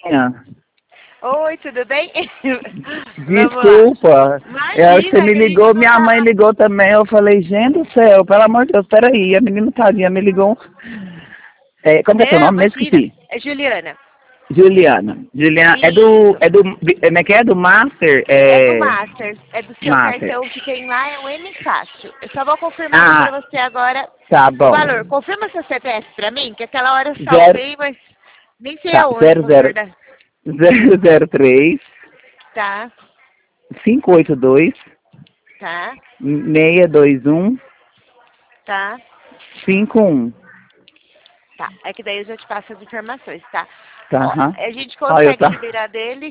Julinha. Oi, tudo bem? Vamos lá. Desculpa. Você Imagina me que a gente ligou, não minha mãe tava... ligou também. Eu falei, gente do céu, pelo amor de Deus, peraí. A menina tadinha me ligou. Como é seu Não, nome? Mesmo imagina. esqueci. É Juliana. Juliana. Juliana, Isso. como é que é? Do Master? É do Master. É do seu Master. cartão que tem lá, é o M Fácil. Eu só vou confirmar aqui Ah, pra você agora tá o bom. valor. Confirma seu CPF pra mim, que aquela hora eu Zero, salvei, mas nem sei tá, aonde pra guardar. 003 Tá, 582 tá, 621 tá. 51. Tá, é que daí eu já te passo as informações, tá? Tá, Ó, aham. a gente Olha, eu consegue tá. liberar dele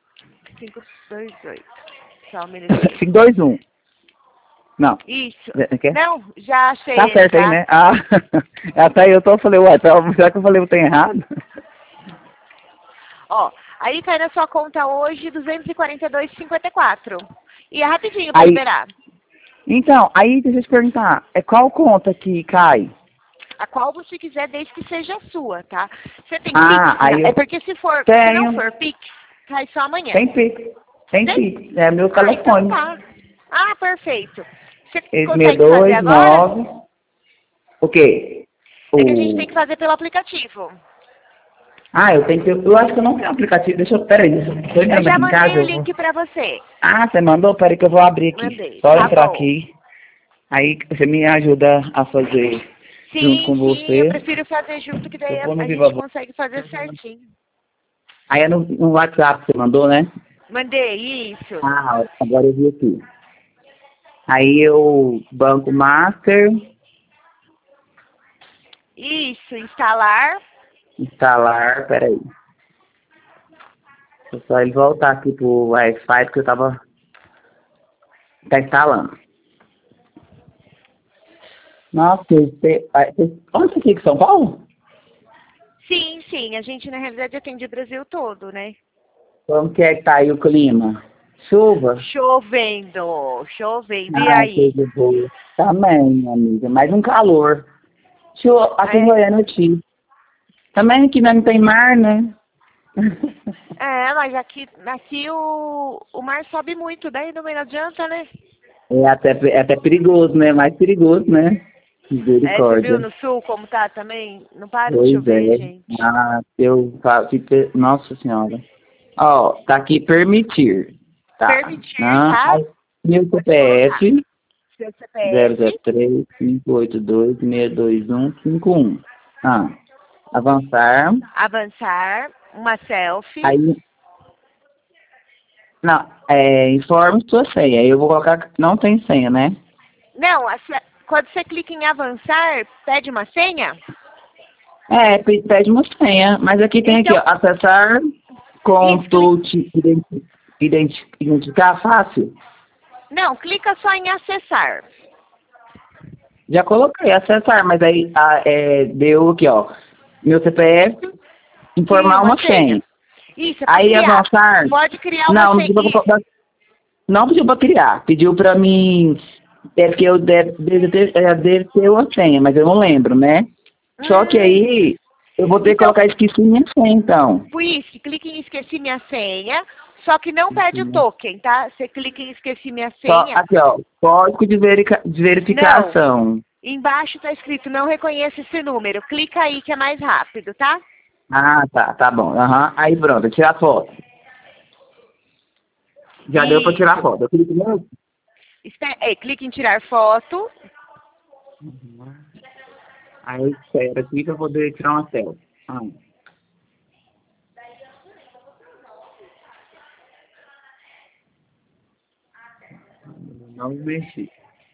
528. Só um minutinho. 521. Não. Isso. Quer? Não, já achei Tá ele, certo aí, tá? né? Ah, até eu tô, falei, ué, será que eu falei o tem errado? Ó, aí cai na sua conta hoje 242,54. E é rapidinho pra Aí, liberar. então, aí deixa eu te perguntar, qual conta que cai? A qual você quiser, desde que seja sua, tá? Você tem Pix? Ah, aí É eu porque se não tenho, for Pix, cai só amanhã. tem Pix, tem Tem? Pix, é meu Ah, então telefone. tá. Ah, perfeito. Você Seis consegue fazer dois agora? nove o quê? É que a gente tem O... que fazer pelo aplicativo. Ah, eu tenho que, eu acho que eu não tenho aplicativo, peraí, tô Eu entrando já aqui em mandei casa, o eu vou... link pra você. Ah, você mandou? Peraí que eu vou abrir aqui, Mandei. só Tá entrar bom. aqui, aí você me ajuda a fazer junto Sim, com sim, eu você. prefiro fazer junto, que daí Eu vou no a Viva gente Voz. consegue fazer certinho. Aí é no WhatsApp que você mandou, né? Mandei, isso. Ah, agora eu vi aqui. Aí eu, Banco Master, Isso, instalar. instalar, peraí. É só ele voltar aqui pro Wi-Fi, porque eu tá instalando. Nossa, onde você fica, São Paulo? Sim, sim, a gente na realidade atende o Brasil todo, né? Como que é que tá aí o clima? Chuva? Chovendo, chovendo. E Ah, aí? coisa boa. Também, minha amiga, mais um calor. Aqui em É, Goiânia eu tive. Também aqui não tem mar, né? mas aqui o mar sobe muito, daí não adianta, né? É até perigoso, né? Mais perigoso, né? É, você viu Misericórdia. no sul como tá também? Não para de Pois chover, é. gente. Ah, Nossa Senhora. Ó, tá aqui permitir. Tá. Permitir, tá? Aí, meu Pode colocar. CPF Seu CPF, 003-582-621-51. Ah, avançar. avançar, uma selfie. Aí, não, informe sua senha. Aí eu vou colocar, não tem senha, né? Não, quando você clica em avançar, pede uma senha? Pede uma senha. Mas aqui tem aqui, ó, Então, acessar, isso, clica. consulte, identificar fácil. Não, clica só em acessar. Já coloquei, acessar, mas aí deu aqui, ó. Meu CPF, Sim, informar uma uma senha. senha. Isso, é para Aí criar. avançar, Pode criar uma não, senha. Isso. não pediu pra criar. Pediu pra mim, que eu deve ter uma senha, mas eu não lembro, né? Só que Hum, aí eu vou ter que então, colocar esqueci minha senha, então. por isso, clique em esqueci minha senha, só que não pede o token, tá? Você clica em esqueci minha Só senha. aqui, ó, código de Não, verificação. embaixo tá escrito não reconheço esse número. Clica aí que é mais rápido, tá? Ah, tá bom. Aham. Aí pronto, tirar foto. Já deu pra tirar Isso. foto. Eu clico no... Clique em tirar foto. Aí eu espero aqui pra poder tirar uma selfie. Ah, não mexi.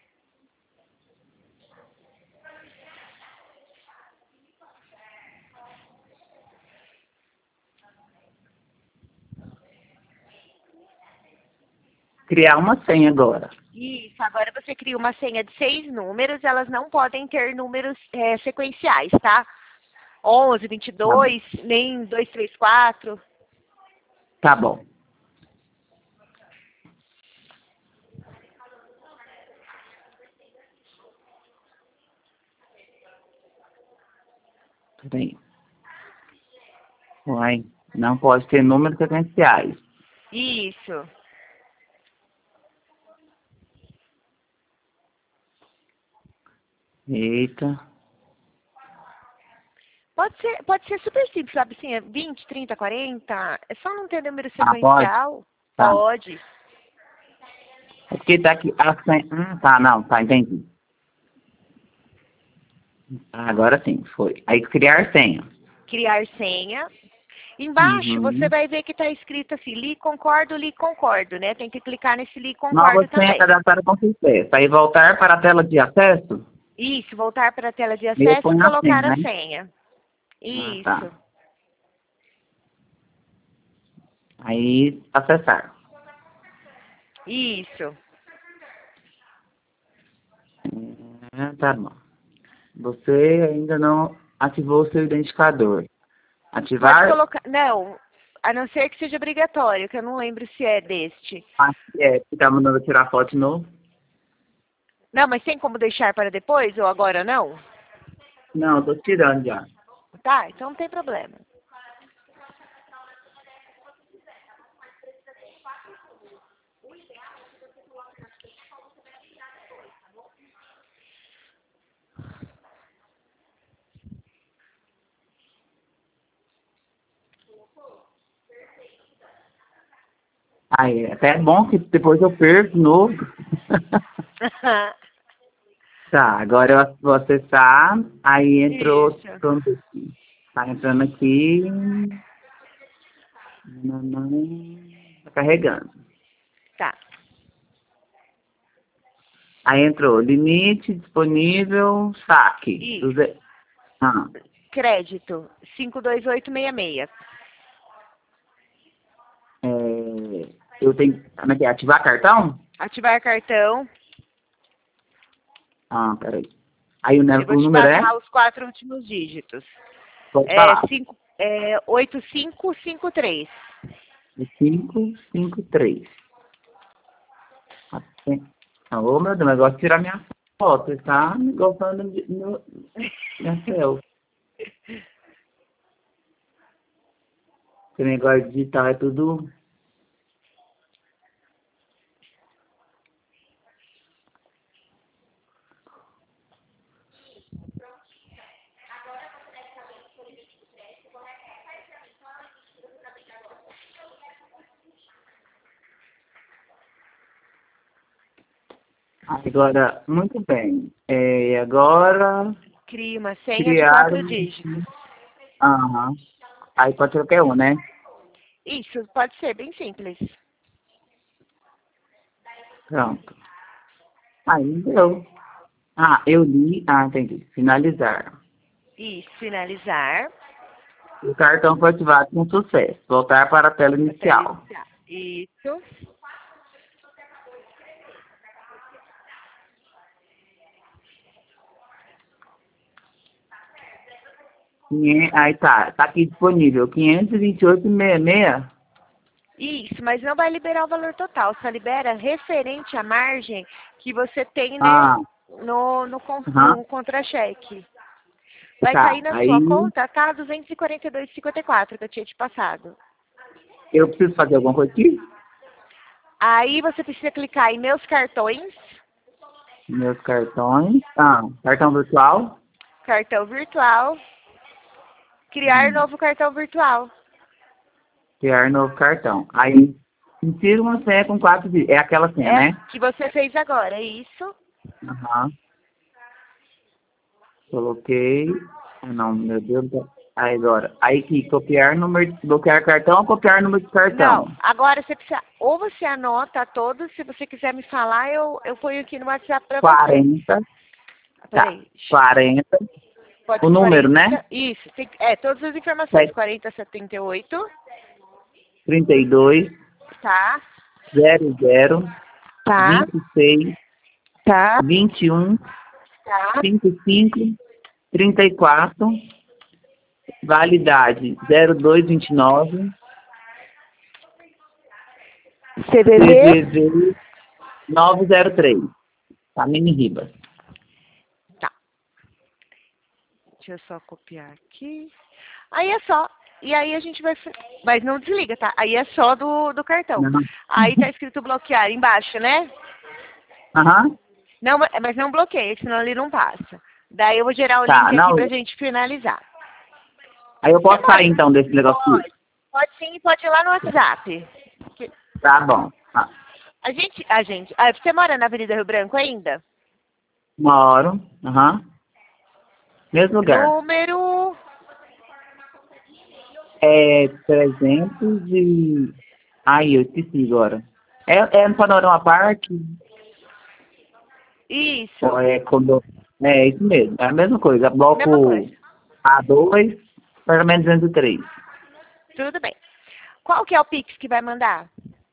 Criar uma senha agora. Isso, agora você cria uma senha de 6 números, elas não podem ter números sequenciais, tá? 11, Tá bom. 22, nem 2, 3, 4. Tá bom. Peraí. Uai. Não pode ter números sequenciais. Isso. Eita. Pode ser super simples, sabe assim, é 20, 30, 40. É só não ter número Ah, pode? sequencial. Tá. Pode. É porque tá aqui a senha. Tá, não, tá, entendi. Agora sim, foi. Aí criar senha. Criar senha. Embaixo você Uhum. vai ver que está escrito assim, li, concordo, né? Tem que clicar nesse li, Nova concordo senha também. cadastrada com sucesso. Aí voltar para a tela de acesso, Isso, voltar para a tela de e eu acesso e ponho a senha, colocar a né? senha. Ah, tá. Isso, Aí acessar. isso. Tá bom. Você ainda não ativou o seu identificador. Pode Ativar? colocar, não, a não ser que seja obrigatório, que eu não lembro se é deste. Acho que é. Você tá mandando eu tirar foto de novo? Não, mas tem como deixar para depois ou agora não? Não, eu tô tirando já. Tá, então não tem problema. Aí, até é bom que depois eu perco de novo. Tá, agora eu vou acessar. Aí entrou. Isso. Pronto aqui. Tá entrando aqui. Não, tá carregando. Tá. Aí entrou limite disponível, saque. Isso. Ah, Crédito, 52866. eu tenho. Como é que é? Ativar cartão? Ativar cartão. Ah, peraí. Aí Eu vou o te número é? passar os 4 últimos dígitos. Pode falar. 8553. 553. Ô, meu Deus, mas eu gosto de tirar minha foto. Você tá me gostando minha selfie. Esse negócio digital é tudo. Agora, muito bem. Agora, Crie uma senha de criar 4 um. dígitos. Aham. Aí pode ser qualquer um, né? Isso, pode ser bem simples. Pronto. Aí deu. Ah, eu li. Ah, entendi. Finalizar. Isso, finalizar. O cartão foi ativado com sucesso. Voltar para a tela A tela inicial. inicial. Isso. Aí tá aqui disponível. 528,66. Isso, mas não vai liberar o valor total, só libera referente à margem que você tem, né, Ah, aham. no contra-cheque. Vai Tá. cair na sua Aí conta, tá? 242,54 que eu tinha te passado. eu preciso fazer alguma coisa aqui? Aí você precisa clicar em meus cartões, Meus cartões. Ah, cartão virtual. cartão virtual, criar Hum, novo cartão virtual. Criar novo cartão. Aí, insira uma senha com 4 dígitos. É aquela senha, É né? que você fez agora, é isso? Aham. Coloquei. Ah, não, meu Deus do céu. Aí agora. Aí que copiar número. Bloquear cartão ou copiar número de Não, cartão? agora você precisa, ou você anota todos, se você quiser me falar, eu ponho aqui no WhatsApp para você. 40. Tá. Peraí, 40. pode O ser número, 40, né? isso, todas as informações, 4078, 32, tá, 00, tá, 26, tá, 21, tá, 55, 34, validade 0229, CVV, CVV 903, Tamini Ribas. tá, deixa eu só copiar aqui, aí é só, e aí a gente vai... Mas não desliga, tá? Aí é só do cartão. Não. Aí tá escrito bloquear embaixo, né? Aham. Não, mas não bloqueia, senão ele não passa. Daí eu vou gerar o Tá, link aqui não. pra gente finalizar. Aí eu Você posso mora? sair então desse negócio. Pode sim, pode ir lá no WhatsApp. Tá bom. Ah, Você mora na Avenida Rio Branco ainda? moro. Aham. Mesmo lugar. Número... É 300 e... Ai, eu esqueci agora. É no Panorama Park? Isso, Ou é quando... É isso mesmo. É a mesma coisa. mesma Bloco coisa. A2, pelo menos 203. Tudo bem. Qual que é o Pix que vai mandar?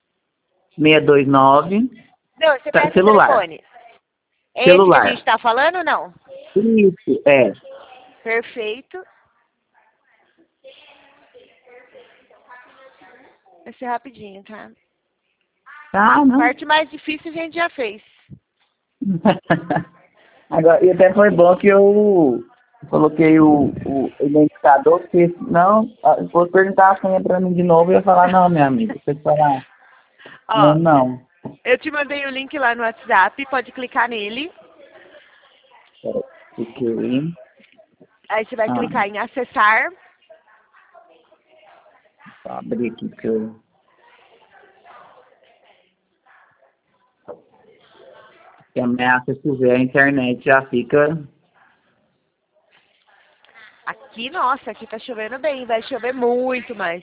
629. Não, você pega o Celular. telefone. É esse que a gente Celular. tá falando ou não? Isso, é. Perfeito. Vai ser rapidinho, tá? Ah, não. Parte mais difícil a gente já fez. Agora, e até foi bom que eu coloquei o identificador, porque senão, se fosse perguntar a senha pra mim de novo, eu ia falar, não, minha amiga, você falar, não, Ó, não. eu te mandei o link lá no WhatsApp, pode clicar nele. Peraí, fiquei. Aí você vai Ah, clicar em acessar. só abrir aqui que eu... Se ameaça se ver a internet já fica... Aqui, nossa, aqui tá chovendo bem, vai chover muito mais.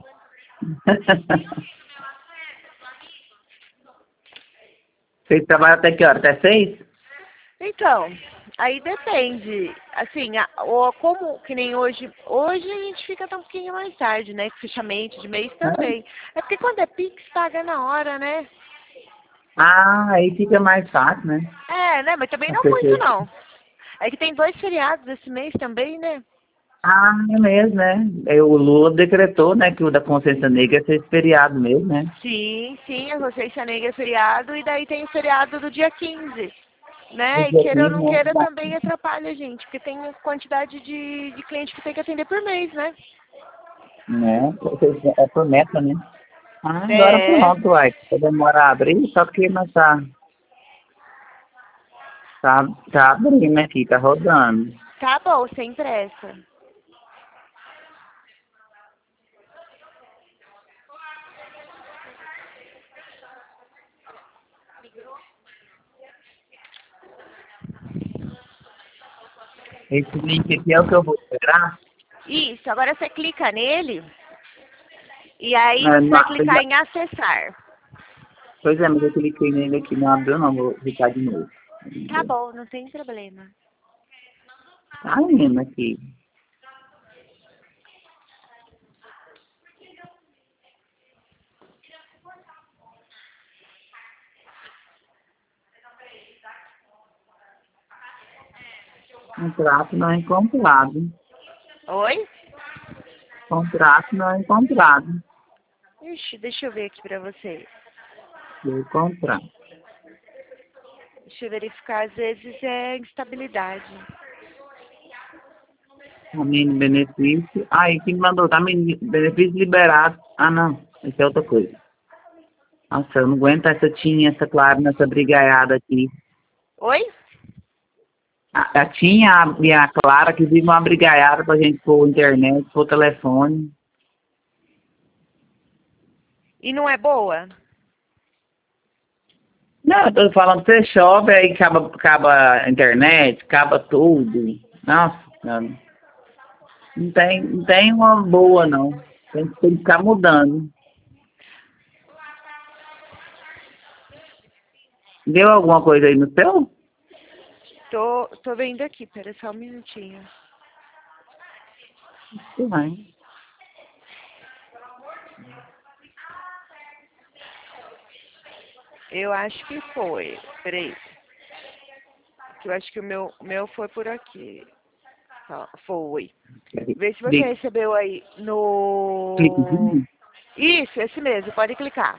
Vocês trabalham até que hora? Até 6? Então, aí depende. Assim, como que nem hoje a gente fica até um pouquinho mais tarde, né? Com fechamento de mês também. É porque quando é Pix, paga na hora, né? Ah, aí fica mais fácil, né? É, né? Mas também As não muito, pessoas... não. É que tem 2 feriados esse mês também, né? Ah, é mesmo, né? O Lula decretou, né, que o da consciência negra ia ser esse feriado mesmo, né? Sim, sim, a Consciência Negra é feriado e daí tem o feriado do dia 15, No né? E dia queira ou 15, não né? queira também atrapalha a gente, porque tem a quantidade de cliente que tem que atender por mês, né? Né? É por meta, né? Ah, agora É, pronto, uai. Vai demorar a abrir, só que mas tá abrindo aqui, tá rodando. tá bom, sem pressa. Esse link aqui é o que eu vou pegar. Isso, agora você clica nele e aí Mas você não, vai clicar em acessar. pois é, mas eu cliquei nele aqui, não abriu não, vou clicar de novo. Tá bom, não tem problema. Tá indo aqui. Contrato não encontrado. Oi? Contrato não encontrado. Ixi, deixa eu ver aqui pra você. Vou encontrar. Deixa eu verificar, às vezes é instabilidade. Também benefício. Ah, e quem mandou também benefício liberado. Ah, não. Isso é outra coisa. Nossa, eu não aguento essa tinha, essa Clara, nessa brigaiada aqui. Oi? A tinha e a Clara que vive uma brigaiada pra gente pôr internet, pôr telefone. E não é boa? Não, eu tô falando que você chove, aí acaba a internet, acaba tudo. Nossa, Senhora. Não tem uma boa, não. Tem que ficar mudando. Deu alguma coisa aí no seu? Tô vendo aqui, pera só um minutinho. Vai. Eu acho que foi. Peraí. Eu acho que o meu foi por aqui. Ó, foi. Vê se você recebeu aí no... Cliquezinho. Isso, esse mesmo, pode clicar.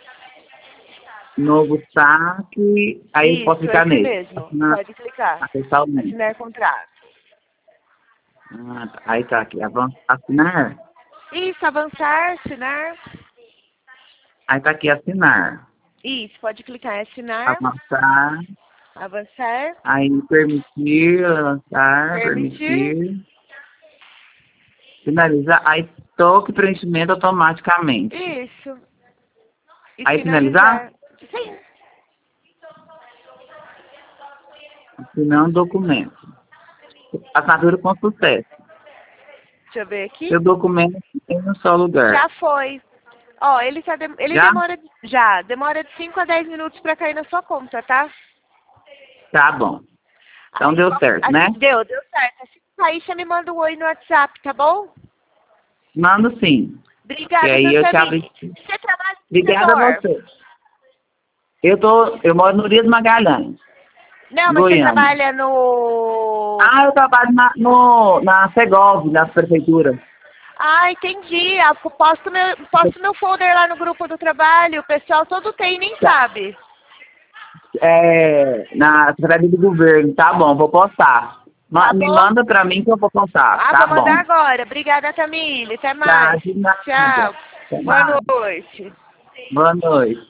Novo saque, aí eu posso Isso, clicar esse nele. mesmo, Assinar, pode clicar. acessar o link. Assinar contrato. Ah, tá. Aí tá aqui, avançar, assinar. Isso, avançar, assinar. Aí tá aqui assinar. Isso, pode clicar em assinar, Avançar. avançar, Aí permitir, avançar, permitir. permitir. Finalizar. Aí toque preenchimento automaticamente. Isso. E Aí finalizar? finalizar. Sim. Assinando documento. Assinatura com sucesso. Deixa eu ver aqui. Seu documento tem no seu lugar. Já foi. Ó, ele Já? demora de 5 a 10 minutos pra cair na sua conta, tá? Tá bom. Então Aí, deu certo, né? deu certo. Assim que cair, você me manda um oi no WhatsApp, tá bom? Mando sim. E Obrigada, aí eu te Samir. aviso. Você trabalha no Obrigada a setor? você. Eu moro no Rio dos Magalhães, Não, mas você Goiânia. trabalha no... Ah, eu trabalho na Segov, na prefeitura. Ah, entendi. Ah, posto meu folder lá no grupo do trabalho. O pessoal todo tem, nem sabe. Na Secretaria do Governo. Tá bom, vou postar. Tá Me bom? manda pra mim que eu vou postar. Ah, Tá vou mandar bom. agora. Obrigada, Tamile. Até Tá, mais. de nada. Tchau. Até Boa mais. noite. Boa noite.